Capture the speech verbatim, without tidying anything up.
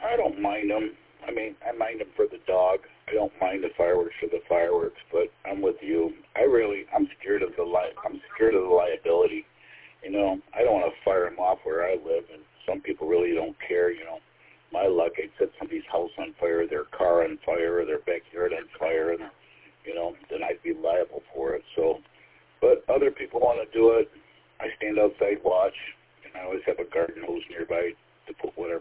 I don't mind them. I mean, I mind them for the dog. I don't mind the fireworks for the fireworks, but I'm with you. I really, I'm scared of the li- I'm scared of the liability. You know, I don't want to fire them off where I live, and some people really don't care. You know, my luck, I'd set somebody's house on fire, their car on fire, or their backyard on fire, and you know, then I'd be liable for it. So, but other people want to do it. I stand outside, watch, and I always have a garden hose nearby to put whatever